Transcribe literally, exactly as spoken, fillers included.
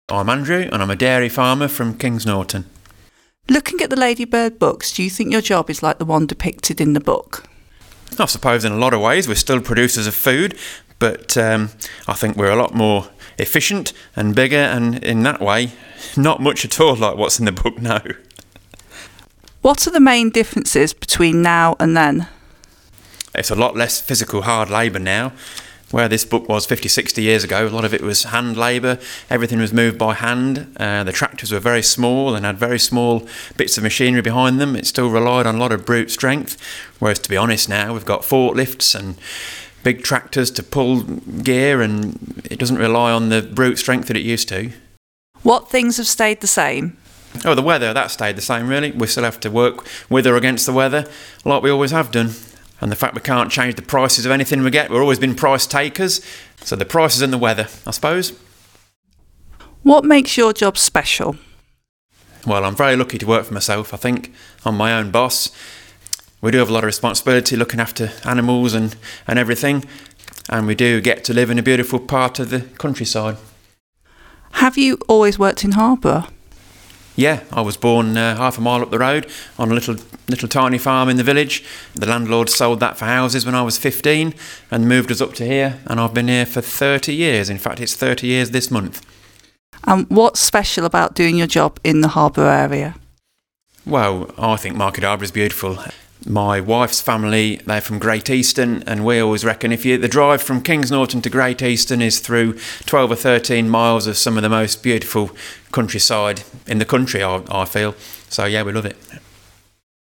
I'm Andrew and I'm a dairy farmer from Kings Norton. Looking at the Ladybird books, do you think your job is like the one depicted in the book? I suppose in a lot of ways we're still producers of food, but um, I think we're a lot more efficient and bigger, and in that way, not much at all like what's in the book now. What are the main differences between now and then? It's a lot less physical hard labour now. Where this book was fifty, sixty years ago, a lot of it was hand labour. Everything was moved by hand. Uh, the tractors were very small and had very small bits of machinery behind them. It still relied on a lot of brute strength. Whereas, to be honest, now we've got forklifts and big tractors to pull gear, and it doesn't rely on the brute strength that it used to. What things have stayed the same? Oh, the weather, that stayed the same really. We still have to work with or against the weather, like we always have done. And the fact we can't change the prices of anything we get, we've always been price takers. So the prices and the weather, I suppose. What makes your job special? Well, I'm very lucky to work for myself, I think. I'm my own boss. We do have a lot of responsibility looking after animals and, and everything. And we do get to live in a beautiful part of the countryside. Have you always worked in Harborough? Yeah, I was born uh, half a mile up the road on a little little tiny farm in the village. The landlord sold that for houses when I was fifteen and moved us up to here, and I've been here for thirty years. In fact, it's thirty years this month. And what's special about doing your job in the Harborough area? Well, I think Market Harborough is beautiful. My wife's family, they're from Great Eastern, and we always reckon if you the drive from Kings Norton to Great Eastern is through twelve or thirteen miles of some of the most beautiful countryside in the country, I, I feel. So yeah, we love it.